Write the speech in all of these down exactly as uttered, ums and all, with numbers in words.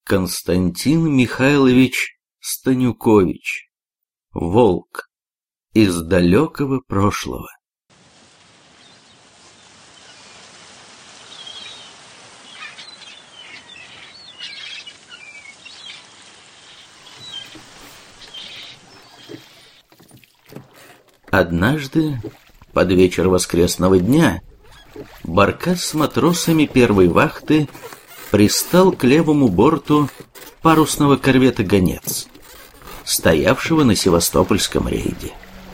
Константин Михайлович Станюкович. Волк из далекого прошлого. Однажды, под вечер воскресного дня, баркас с матросами первой вахты пристал к левому борту парусного корвета «Гонец», стоявшего на Севастопольском рейде.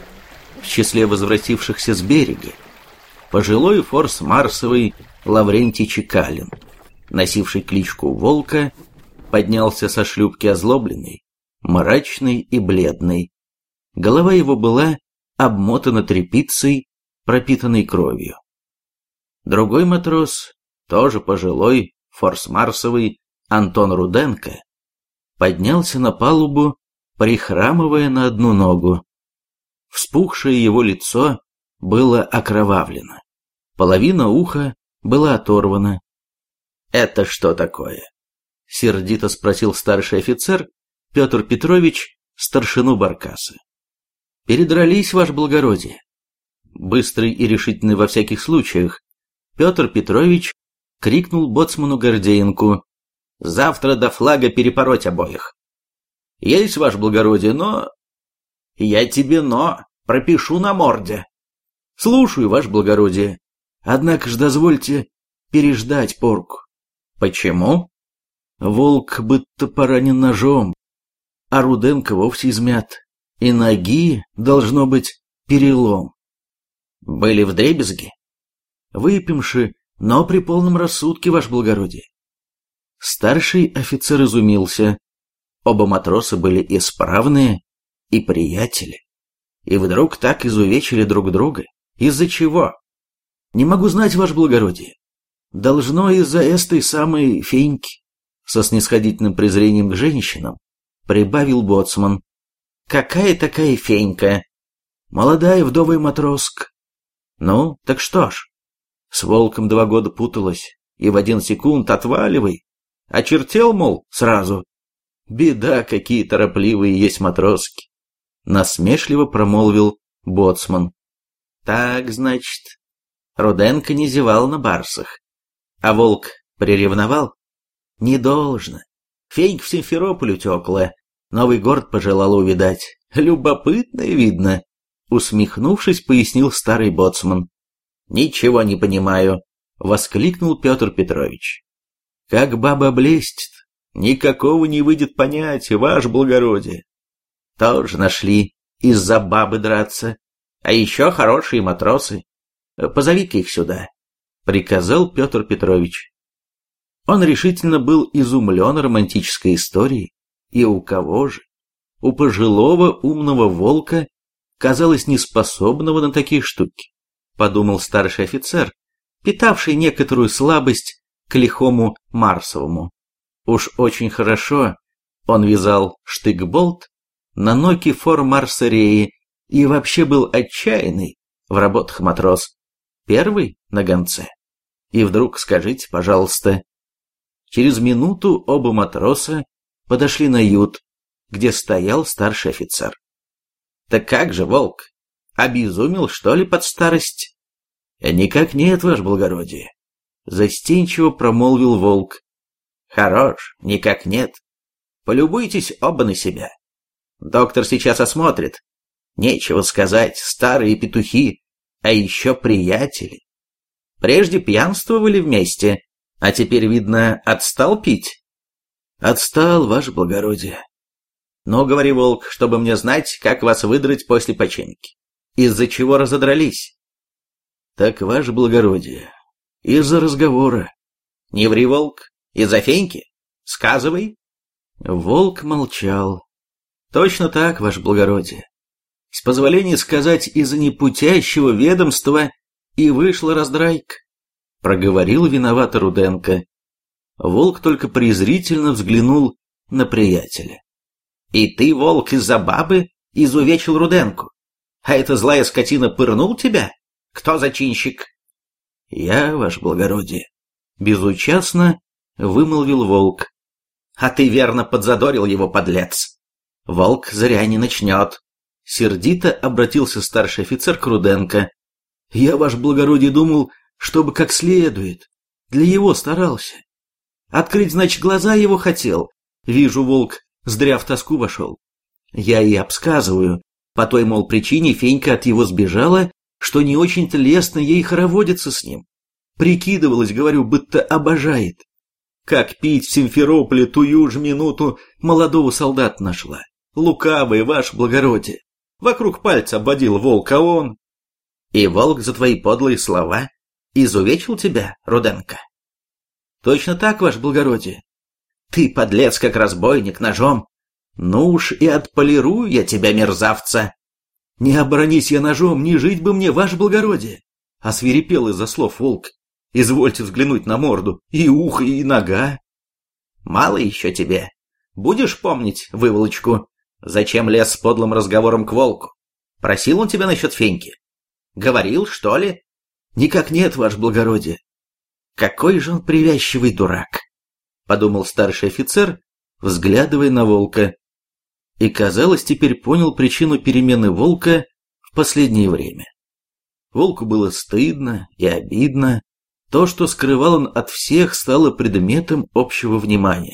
В числе возвратившихся с берега пожилой форс-марсовый Лаврентий Чекалин, носивший кличку Волка, поднялся со шлюпки озлобленный, мрачный и бледный. Голова его была обмотана тряпицей, пропитанной кровью. Другой матрос, тоже пожилой, форс-марсовый Антон Руденко, поднялся на палубу, прихрамывая на одну ногу. Вспухшее его лицо было окровавлено. Половина уха была оторвана. «Это что такое?» — сердито спросил старший офицер Петр Петрович старшину баркаса. «Передрались, ваше благородие». Быстрый и решительный во всяких случаях, Петр Петрович крикнул боцману Гордеенку: «Завтра до флага перепороть обоих». «Есть, ваше благородие, но...» «Я тебе «но» пропишу на морде». «Слушаю, ваше благородие. Однако ж дозвольте переждать порку». «Почему?» «Волк будто поранен ножом, а Руденко вовсе измят, и ноги, должно быть, перелом». «Были вдребезги?» «Выпивши, но при полном рассудке, ваше благородие». Старший офицер изумился. Оба матроса были исправные и приятели. И вдруг так изувечили друг друга. Из-за чего? «Не могу знать, ваше благородие. Должно из-за этой самой феньки», со снисходительным презрением к женщинам прибавил боцман. «Какая такая фенька?» «Молодая вдовая матроска». «Ну, так что ж?» С Волком два года путалась, и в один секунд отваливай. Очертел, мол, сразу. Беда, какие торопливые есть матроски. Насмешливо промолвил боцман. Так, значит, Руденко не зевал на барсах, а Волк приревновал? Не должно. Фенька в Симферополь утекла, Новый город пожелала увидать. Любопытно, видно. Усмехнувшись, пояснил старый боцман. «Ничего не понимаю», — воскликнул Петр Петрович. «Как баба облестит, никакого не выйдет понятия, ваше благородие». «Тоже нашли из-за бабы драться, а еще хорошие матросы. Позови-ка их сюда», — приказал Петр Петрович. Он решительно был изумлен романтической историей, и у кого же? У пожилого умного Волка, казалось, неспособного на такие штуки. Подумал старший офицер, питавший некоторую слабость к лихому Марсовому. Уж очень хорошо он вязал штык-болт на ноги фор-марсереи и вообще был отчаянный в работах матрос. Первый на гонце. И вдруг скажите, пожалуйста. Через минуту оба матроса подошли на ют, где стоял старший офицер. «Так как же, Волк? Обезумел, что ли, под старость?» «Никак нет, ваше благородие», — застенчиво промолвил Волк. «Хорош, никак нет. Полюбуйтесь оба на себя. Доктор сейчас осмотрит. Нечего сказать, старые петухи, а еще приятели. Прежде пьянствовали вместе, а теперь, видно, отстал пить?» «Отстал, ваше благородие». «Ну, говори, Волк, чтобы мне знать, как вас выдрать после починки. Из-за чего разодрались?» «Так, ваше благородие, из-за разговора». «Не ври, Волк, из-за феньки? Сказывай». Волк молчал. «Точно так, ваше благородие. С позволения сказать, из-за непутящего ведомства и вышла раздрайка», — проговорил виновато Руденко. Волк только презрительно взглянул на приятеля. «И ты, Волк, из-за бабы изувечил Руденку? А эта злая скотина пырнул тебя? Кто зачинщик?» «Я, ваше благородие», — безучастно вымолвил Волк. А ты верно подзадорил его, подлец. Волк зря не начнет. Сердито обратился старший офицер к Руденко. Я, ваше благородие, думал, чтобы как следует. Для его старался. Открыть, значит, глаза его хотел. Вижу, волк зря в тоску вошел. Я и обсказываю. По той, мол, причине Фенька от его сбежала, что не очень-то лестно ей хороводиться с ним. Прикидывалась, говорю, будто обожает. Как пить в Симферополе тую же минуту молодого солдата нашла. Лукавый, ваше благородие. Вокруг пальца обводил волк, а он... И волк за твои подлые слова изувечил тебя, Руденко? Точно так, ваше благородие. Ты, подлец, как разбойник, ножом. Ну уж и отполирую я тебя, мерзавца. Не оборонись я ножом, не жить бы мне, ваше благородие. Освирепел из-за слов волк. Извольте взглянуть на морду, и ухо, и нога. Мало еще тебе. Будешь помнить выволочку? Зачем лез с подлым разговором к волку? Просил он тебя насчет Феньки? Говорил, что ли? Никак нет, ваше благородие. Какой же он привязчивый дурак, подумал старший офицер, взглядывая на волка. И, казалось, теперь понял причину перемены волка в последнее время. Волку было стыдно и обидно. То, что скрывал он от всех, стало предметом общего внимания.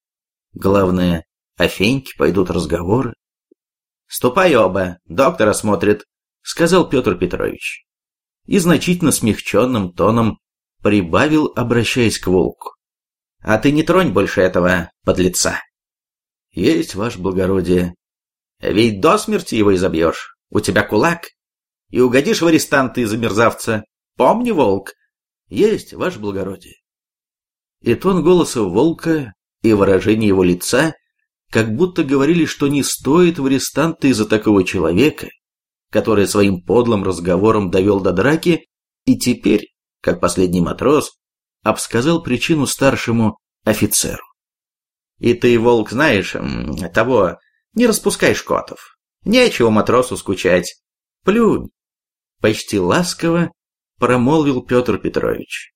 Главное, о Феньке пойдут разговоры. «Ступай оба, доктор осмотрит», — сказал Петр Петрович. И значительно смягченным тоном прибавил, обращаясь к волку. «А ты не тронь больше этого подлеца». «Есть, ваше благородие». «Ведь до смерти его изобьешь. У тебя кулак. И угодишь в арестанты из-за мерзавца. Помни, волк». «Есть, ваше благородие». И тон голоса волка, и выражение его лица как будто говорили, что не стоит в арестанты из-за такого человека, который своим подлым разговором довел до драки, и теперь, как последний матрос, обсказал причину старшему офицеру. «И ты, волк, знаешь, того, не распускай шкотов. Нечего матросу скучать. Плюнь!» Почти ласково промолвил Петр Петрович.